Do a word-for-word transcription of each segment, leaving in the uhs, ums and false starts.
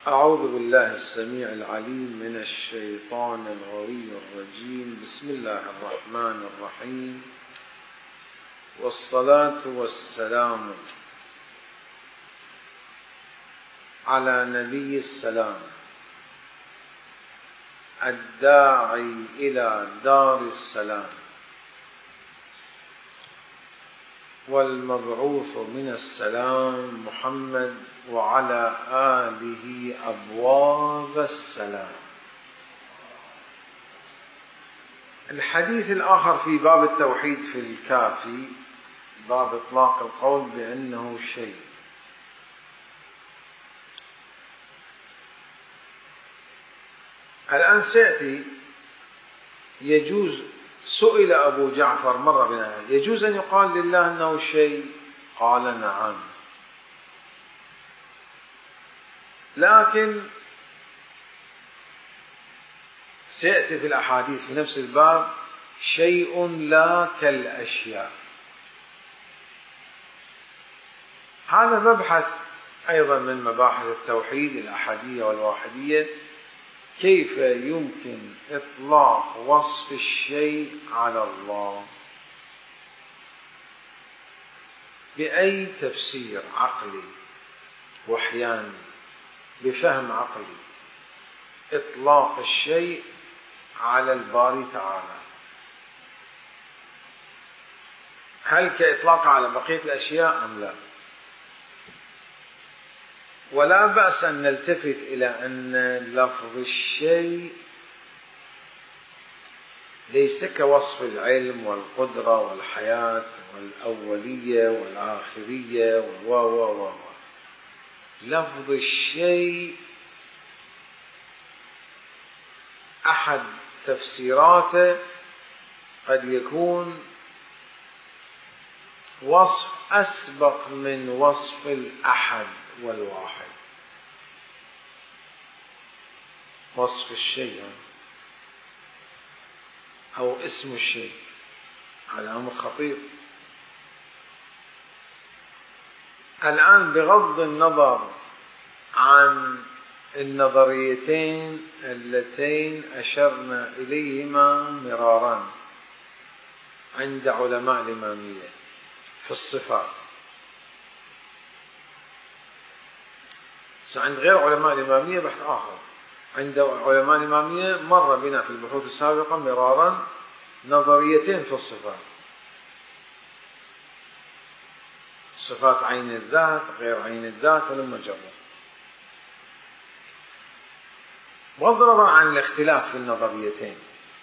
أعوذ بالله السميع العليم من الشيطان الغوي الرجيم. بسم الله الرحمن الرحيم، والصلاة والسلام على نبي السلام الداعي إلى دار السلام والمبعوث من السلام محمد وعلى آله أبواب السلام. الحديث الآخر في باب التوحيد في الكافي، باب إطلاق القول بأنه شيء. الآن سيأتي يجوز، سئل أبو جعفر مرة بنا يجوز أن يقال لله أنه شيء؟ قال نعم، لكن سيأتي في الأحاديث في نفس الباب شيء لا كالأشياء. هذا مبحث أيضا من مباحث التوحيد الأحدية والواحدية، كيف يمكن إطلاق وصف الشيء على الله بأي تفسير عقلي وحياني بفهم عقلي، إطلاق الشيء على الباري تعالى، هل كإطلاق على بقية الأشياء أم لا؟ ولا بأس أن نلتفت إلى أن لفظ الشيء ليس كوصف العلم والقدرة والحياة والأولية والآخرية و و و لفظ الشيء أحد تفسيراته قد يكون وصف أسبق من وصف الأحد والواحد. وصف الشيء أو اسم الشيء هذا أمر خطير. الآن بغض النظر عن النظريتين اللتين أشرنا إليهما مرارا عند علماء الإمامية في الصفات، عند غير علماء الإمامية بحث آخر. عند علماء الإمامية مر بنا في البحوث السابقة مرارا نظريتين في الصفات، صفات عين الذات غير عين الذات لما جرب. بغض النظر عن الاختلاف في النظريتين،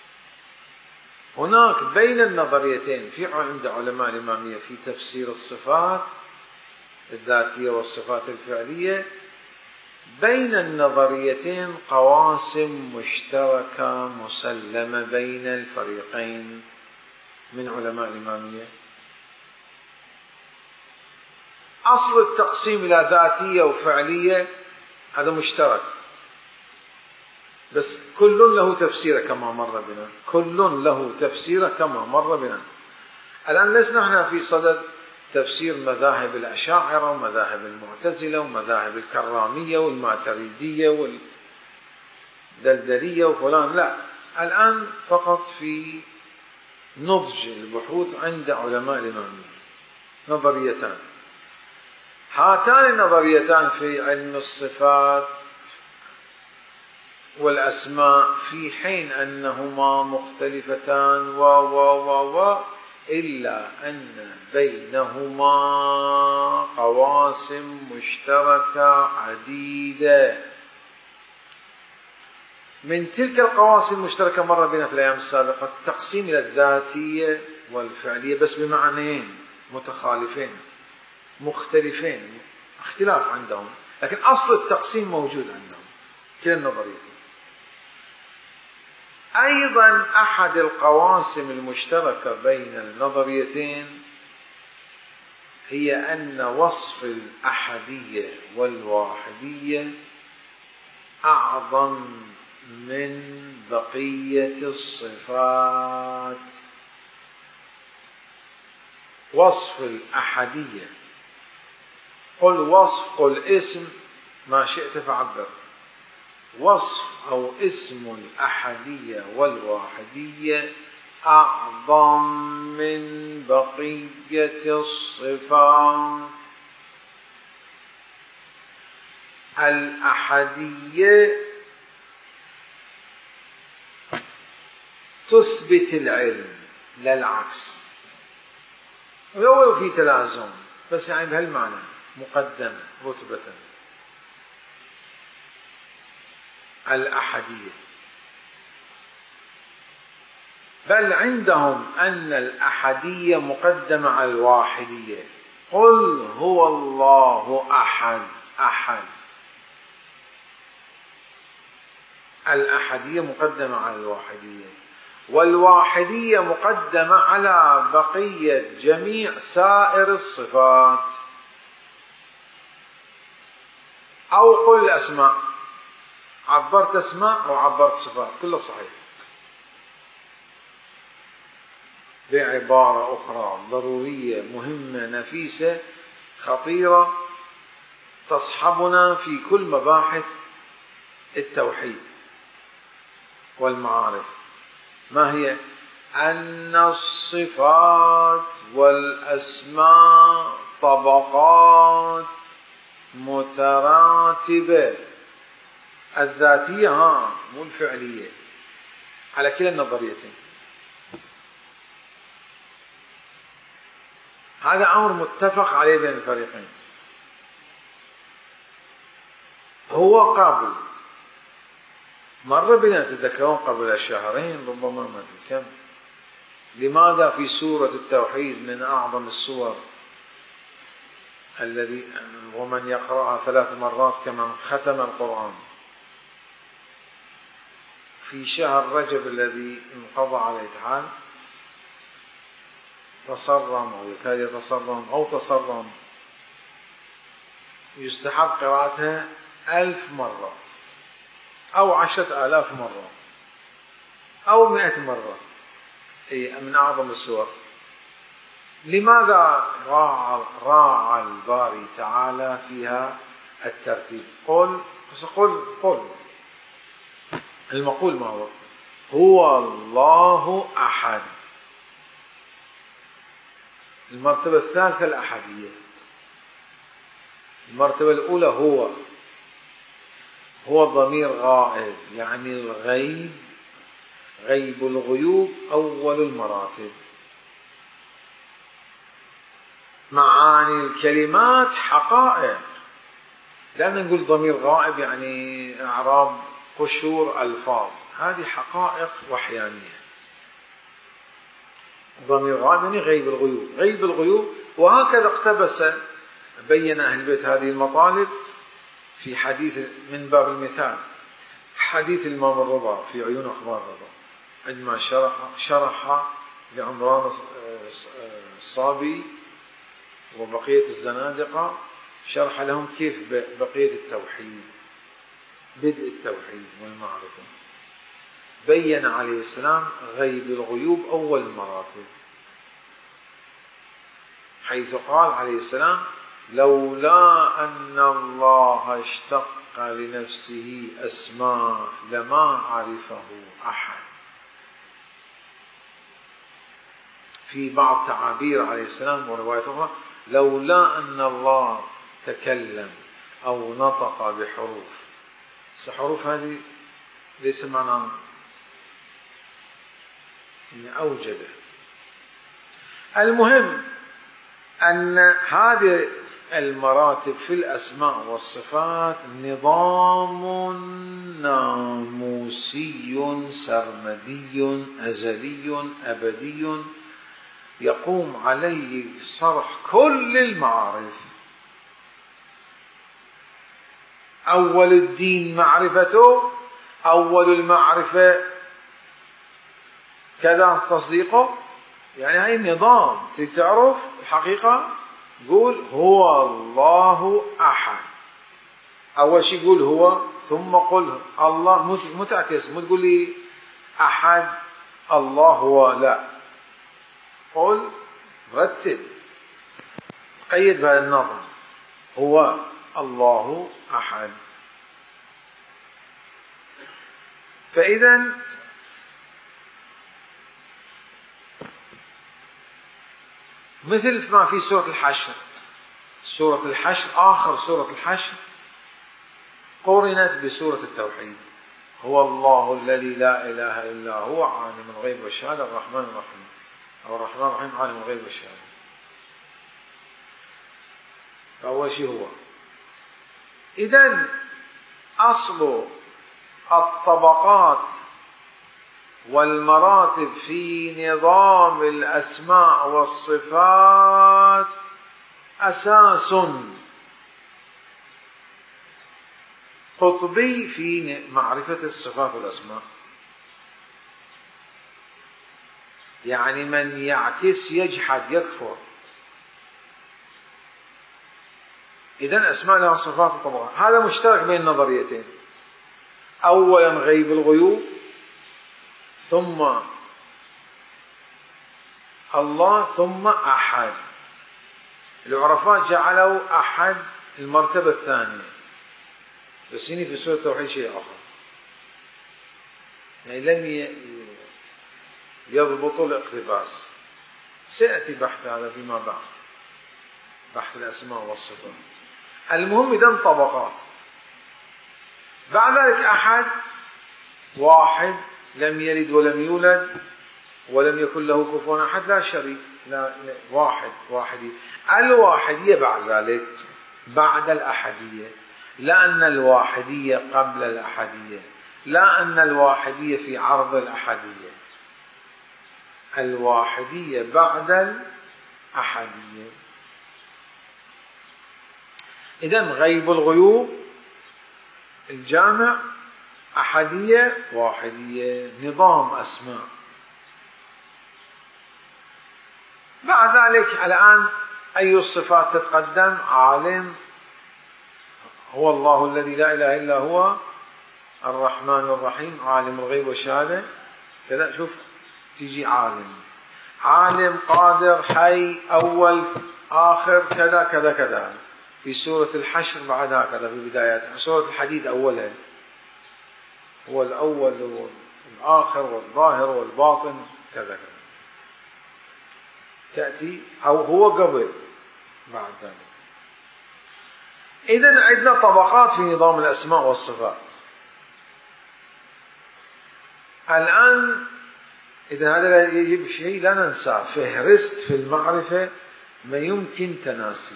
هناك بين النظريتين في عند علماء الإمامية في تفسير الصفات الذاتية والصفات الفعلية، بين النظريتين قواسم مشتركة مسلمة بين الفريقين من علماء الإمامية. أصل التقسيم إلى ذاتية وفعلية هذا مشترك، بس كل له تفسيره كما مر بنا، كل له تفسيره كما مر بنا. الآن لسنا احنا في صدد تفسير مذاهب الأشاعرة ومذاهب المعتزلة ومذاهب الكرامية والماتريدية والدلدلية وفلان، لا، الآن فقط في نضج البحوث عند علماء الإمامية. نظريتان، هاتان النظريتان في علم الصفات والأسماء في حين أنهما مختلفتان و و و و إلا أن بينهما قواسم مشتركة عديدة. من تلك القواسم المشتركة مر بنا في الأيام السابقة التقسيم إلى الذاتية والفعلية، بس بمعنيين متخالفين مختلفين، اختلاف عندهم، لكن أصل التقسيم موجود عندهم كلا النظريتين. أيضا أحد القواسم المشتركة بين النظريتين هي أن وصف الأحدية والواحدية أعظم من بقية الصفات. وصف الأحدية، قل وصف قل اسم ما شئت فعبر، وصف أو اسم الأحدية والواحدية أعظم من بقية الصفات. الأحدية تثبت العلم لا العكس، ولو في تلازم بس يعني بهالمعنى مقدمة رتبة. الأحدية بل عندهم أن الأحدية مقدمة على الواحدية. قل هو الله أحد. أحد الأحدية مقدمة على الواحدية، والواحدية مقدمة على بقية جميع سائر الصفات. أو قل الأسماء، عبرت أسماء أو عبرت صفات كله صحيح. بعبارة أخرى ضرورية مهمة نفيسة خطيرة تصحبنا في كل مباحث التوحيد والمعارف، ما هي؟ أن الصفات والأسماء طبقات متراتبة، الذاتية ها مو الفعلية، على كلا النظريتين. هذا أمر متفق عليه بين الفريقين. هو قابل مر بنا تذكرون قبل شهرين ربما ما أدري كم، لماذا في سورة التوحيد من أعظم السور الذي ومن يقرأها ثلاث مرات كمن ختم القرآن، في شهر رجب الذي انقضى على الحال تصرم أو يكاد يتصرم أو تصرم، يستحب قراءتها ألف مرة أو عشرة آلاف مرة أو مئة مرة، أي من أعظم السور. لماذا راعى, راعى الباري تعالى فيها الترتيب؟ قل قل قل المقول ما هو؟ هو الله أحد. المرتبة الثالثة الأحدية. المرتبة الأولى هو هو ضمير غائب، يعني الغيب، غيب الغيوب أول المراتب. معاني الكلمات حقائق، لأن نقول ضمير غائب يعني أعراب قشور ألفاظ، هذه حقائق وحيانية. ضمير غائب يعني غيب الغيوب، غيب الغيوب. وهكذا اقتبس بين أهل البيت هذه المطالب في حديث من باب المثال، حديث الإمام الرضا في عيون أخبار الرضا، عندما شرح شرح لعمران الصابي وبقية الزنادقة، شرح لهم كيف بقية التوحيد، بدء التوحيد والمعرفة. بين عليه السلام غيب الغيوب أول المراتب، حيث قال عليه السلام: لولا أن الله اشتق لنفسه أسماء لما عرفه أحد. في بعض تعابير عليه السلام ورواية أخرى: لولا أن الله تكلم أو نطق بحروف. الحروف هذه ليس معنى يعني أوجده. المهم أن هذه المراتب في الأسماء والصفات نظام ناموسي سرمدي أزلي أبدي يقوم عليه صرح كل المعارف. أول الدين معرفته، أول المعرفة كذا تصديقه، يعني هاي النظام. تعرف الحقيقة قول هو الله أحد، أول شيء قول هو ثم قل الله، متعكس، مو تقول لي أحد الله هو، لا، قل رتب تقيد بهذا النظم، هو الله أحد. فإذا مثل ما في سورة الحشر، سورة الحشر آخر سورة الحشر قرنت بسورة التوحيد، هو الله الذي لا إله إلا هو عالم الغيب والشهادة الرحمن الرحيم، أو الرحمن الرحيم عالم الغيب والشهادة. فأول شيء هو. إذن أصل الطبقات والمراتب في نظام الأسماء والصفات أساس قطبي في معرفة الصفات والأسماء. يعني من يعكس يجحد يكفر. إذن أسماء لها صفات وطبقات، هذا مشترك بين النظريتين. أولا غيب الغيوب، ثم الله، ثم أحد. العرفاء جعلوا أحد المرتبة الثانية، بس هنا في سورة التوحيد شيء آخر، يعني لم يضبطوا الاقتباس. سيأتي بحث هذا فيما بعد، بحث الأسماء والصفات. المهم إذن طبقات. بعد ذلك أحد، واحد لم يلد ولم يولد ولم يكن له كفوا أحد، لا شريك، لا واحد واحدي. الواحدية بعد ذلك بعد الأحدية، لا أن الواحدية قبل الأحدية، لا أن الواحدية في عرض الأحدية، الواحدية بعد الأحدية. إذن غيب الغيوب الجامع، أحدية واحدية، نظام أسماء. بعد ذلك الآن أي الصفات تتقدم؟ عالم، هو الله الذي لا إله إلا هو الرحمن الرحيم عالم الغيب والشهادة كذا. شوف تيجي عالم، عالم قادر حي أول آخر كذا كذا كذا. في سورة الحشر بعد هكذا في بداياتها. سورة الحديد أولها هو الأول والآخر والظاهر والباطن كذا كذا. تأتي أو هو قبل بعد ذلك. إذن عندنا طبقات في نظام الأسماء والصفات. الآن إذا هذا يجب شيء لا ننسى، فهرست في المعرفة ما يمكن تناسي.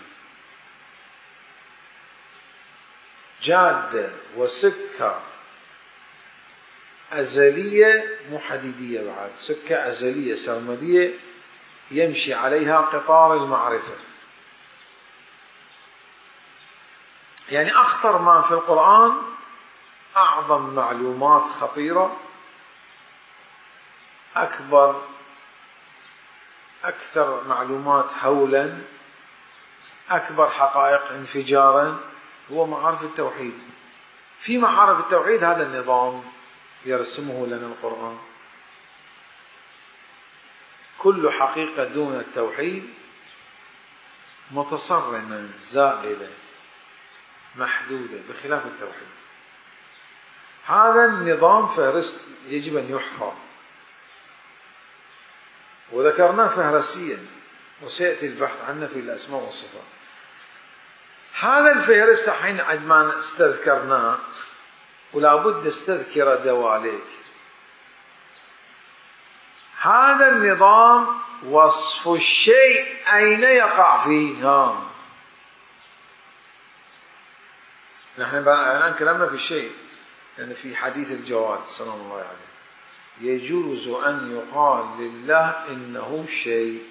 جادة وسكة أزلية محددية، بعد سكة أزلية سرمدية يمشي عليها قطار المعرفة. يعني أخطر ما في القرآن، أعظم معلومات خطيرة، أكبر أكثر معلومات هولا، أكبر حقائق انفجارا، هو معارف التوحيد. في معارف التوحيد هذا النظام يرسمه لنا القرآن. كل حقيقة دون التوحيد متصرمة زائلة محدودة بخلاف التوحيد. هذا النظام فهرست يجب أن يحفظ، وذكرناه فهرسيا وسيأتي البحث عنه في الأسماء والصفات. هذا الفهرست حين عندما استذكرناه، ولا بد نستذكر دواليك. هذا النظام وصف الشيء أين يقع فيه؟ ها نحن الآن كلامنا في الشيء، لأن في حديث الجواد سلام الله عليه يجوز أن يقال لله إنه شيء.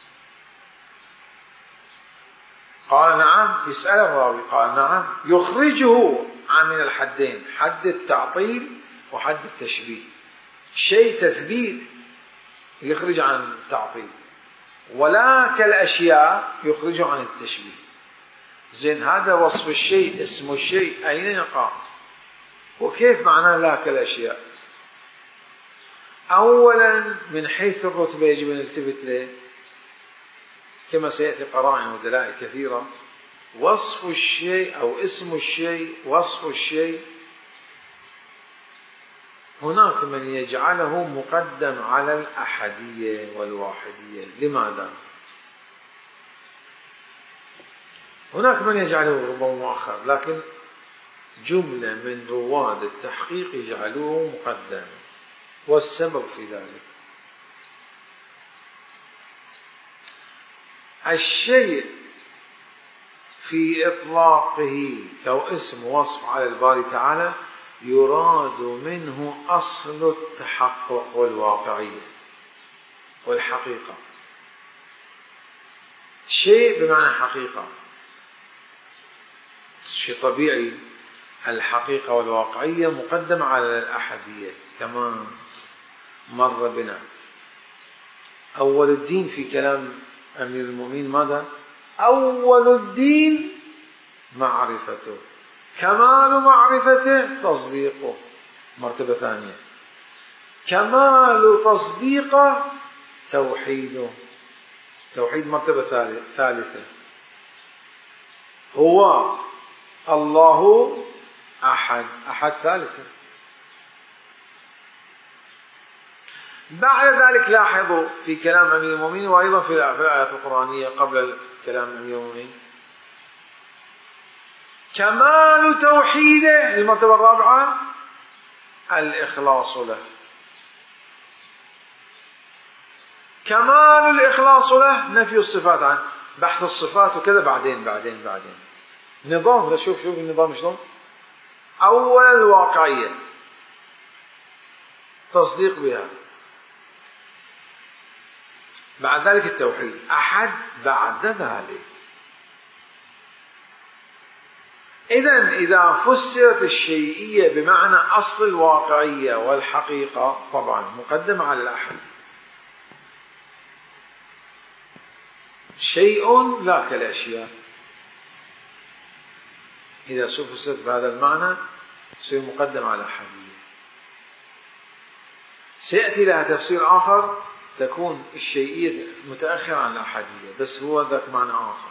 قال نعم، يسأل الراوي قال نعم، يخرجه عن من الحدين، حد التعطيل وحد التشبيه. شيء تثبيت يخرج عن التعطيل، ولا كالأشياء يخرجه عن التشبيه. زين، هذا وصف الشيء، اسم الشيء أين يقع؟ وكيف معناه لا كالأشياء؟ أولا من حيث الرتبة يجب أن نلتفت له كما سيأتي قرائن ودلائل كثيرة. وصف الشيء أو اسم الشيء، وصف الشيء هناك من يجعله مقدم على الأحدية والواحدية. لماذا؟ هناك من يجعله ربما مؤخر، لكن جملة من رواد التحقيق يجعلوه مقدم. والسبب في ذلك الشيء في إطلاقه كاسم وصف على الباري تعالى يراد منه أصل التحقق والواقعية والحقيقة. شيء بمعنى حقيقة، شيء طبيعي. الحقيقة والواقعية مقدمة على الأحدية كما مر بنا. أول الدين في كلام أمير المؤمنين ماذا؟ أول الدين معرفته، كمال معرفته تصديقه، مرتبة ثانية. كمال تصديقه توحيده، توحيد مرتبة ثالثة. هو الله أحد، أحد ثالثة. بعد ذلك لاحظوا في كلام أمير المؤمنين وأيضا في الآيات القرآنية قبل كلام أمير المؤمنين كمال توحيده المرتبة الرابعة الإخلاص له. كمال الإخلاص له نفي الصفات عنه، بحث الصفات وكذا بعدين بعدين بعدين نظام. لا شوف شوف النظام شلون. أولا الواقعية، تصديق بها. بعد ذلك التوحيد، أحد بعد ذلك. إذن إذا فسرت الشيئية بمعنى أصل الواقعية والحقيقة طبعا مقدمة على الأحد. شيء لا كالأشياء، إذا فسرت بهذا المعنى يصير مقدم على الأحدية. سيأتي لها تفسير آخر تكون الشيئية متأخرة عن الأحدية، بس هو ذاك معنى آخر.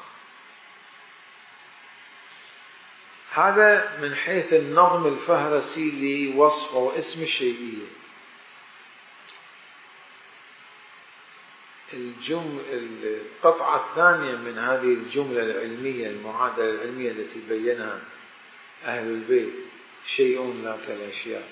هذا من حيث النظم الفهرسي لوصف واسم الشيئية. الجمل القطعة الثانية من هذه الجملة العلمية، المعادلة العلمية التي بينها أهل البيت، شيء لا كالأشياء.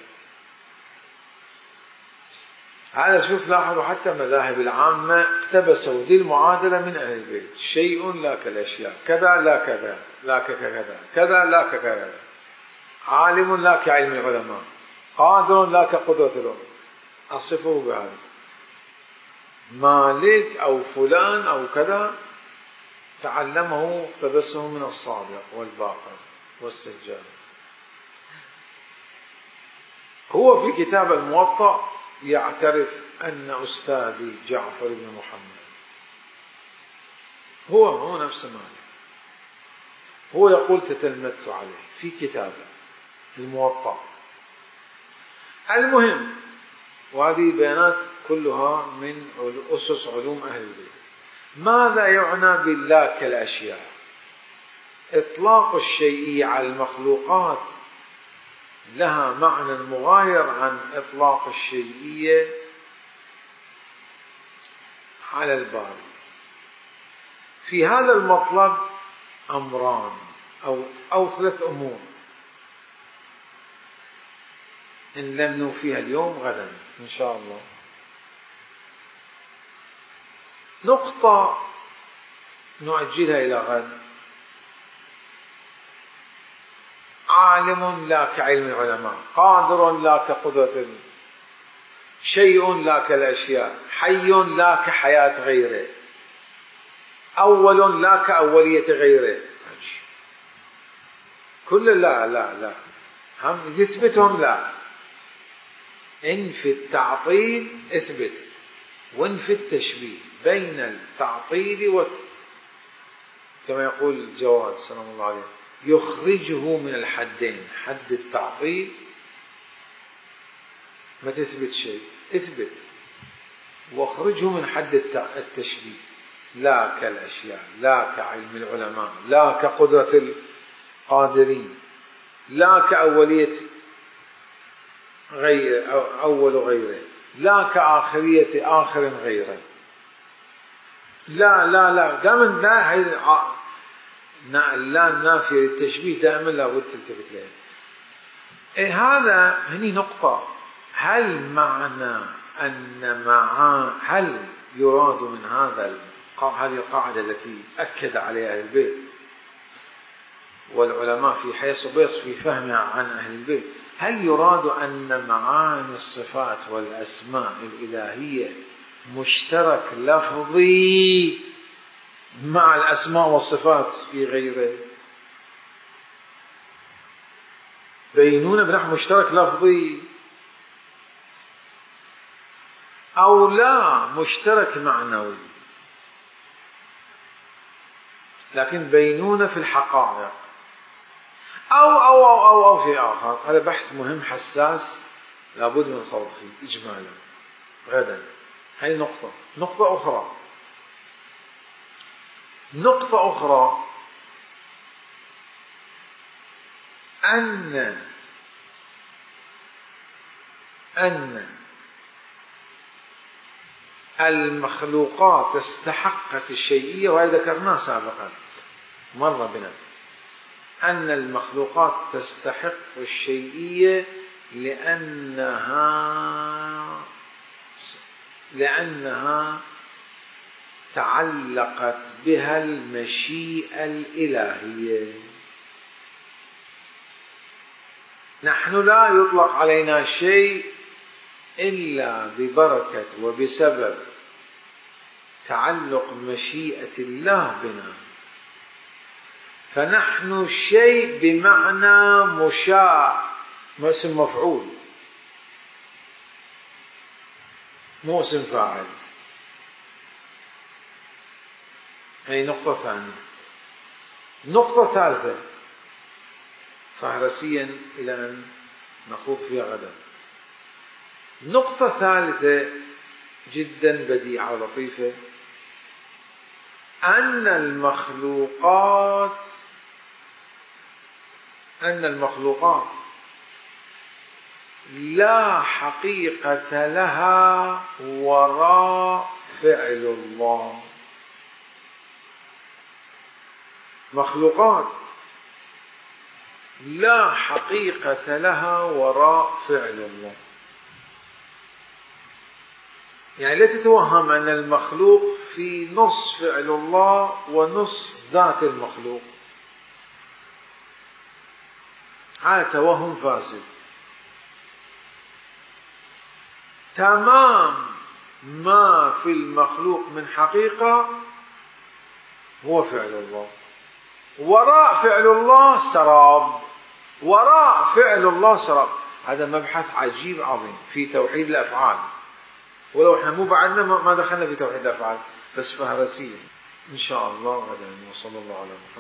هذا شوف لاحظوا حتى مذاهب العامة اقتبسوا دي المعادلة من أهل البيت. شيء لا كالأشياء، كذا لا كذا، لا ككذا، كذا لا ككذا، عالم لا كعلم العلماء، قادر لا كقدرة العلماء. أصفه بهذا. مالك أو فلان أو كذا تعلمه اقتبسه من الصادق والباقر والسجاد. هو في كتاب الموطأ يعترف أن أستاذي جعفر بن محمد هو هو نفس مالك. هو يقول تتلمذت عليه في كتابه الموطأ. المهم، وهذه بيانات كلها من أسس علوم أهل البيت. ماذا يعنى بالله كالأشياء؟ إطلاق الشيء على المخلوقات لها معنى مغاير عن إطلاق الشيئية على الباري. في هذا المطلب أمران أو أو ثلاث أمور إن لم نوفيها اليوم غدا إن شاء الله. نقطة نؤجلها إلى غد. عالم لا كعلم العلماء، قادر لا كقدرة، شيء لا كالأشياء، حي لا كحياة غيره، أول لا كأولية غيره. كل لا لا لا هم يثبتهم لا. إن في التعطيل اثبت، وإن في التشبيه بين التعطيل و كما يقول الجواد سلام الله عليه يخرجه من الحدين، حد التعطيل ما تثبت شيء، اثبت واخرجه من حد التشبيه. لا كالأشياء، لا كعلم العلماء، لا كقدرة القادرين، لا كأولية غير أو أول غيره، لا كآخرية آخر غيره. لا لا لا دائما لا هي لا النافية للتشبيه دائما لابد تلتفت لها. إيه هذا هني نقطة. هل معنى أن مع هل يراد من هذا هذه القاعدة التي أكد عليها أهل البيت والعلماء في حيث بيص في فهمها عن أهل البيت، هل يراد أن معاني الصفات والأسماء الإلهية مشترك لفظي مع الأسماء والصفات في غيره؟ بينونة بنحو مشترك لفظي، أو لا مشترك معنوي لكن بينونة في الحقائق، أو أو أو أو, أو في آخر. هذا بحث مهم حساس لابد من الخوض فيه إجمالا غدا. هاي نقطة. نقطة أخرى نقطة أخرى أن أن المخلوقات استحقت الشيئية، وهي ذكرناه سابقا مر بنا، أن المخلوقات تستحق الشيئية لأنها لأنها تعلقت بها المشيئة الإلهية. نحن لا يطلق علينا شيء إلا ببركة وبسبب تعلق مشيئة الله بنا، فنحن شيء بمعنى مشاء، اسم مفعول مو اسم فاعل. هي نقطة ثانية. نقطة ثالثة فهرسيا إلى أن نخوض فيها غدا. نقطة ثالثة جدا بديعة ولطيفة، أن المخلوقات أن المخلوقات لا حقيقة لها وراء فعل الله. مخلوقات لا حقيقة لها وراء فعل الله. يعني لا تتوهم أن المخلوق في نص فعل الله ونص ذات المخلوق، هذا توهم فاسد. تمام ما في المخلوق من حقيقة هو فعل الله، وراء فعل الله سراب، وراء فعل الله سراب. هذا مبحث عجيب عظيم في توحيد الأفعال، ولو احنا مو بعدنا ما دخلنا في توحيد الأفعال، بس فهرسيا إن شاء الله غدا. وصلى الله على محمد.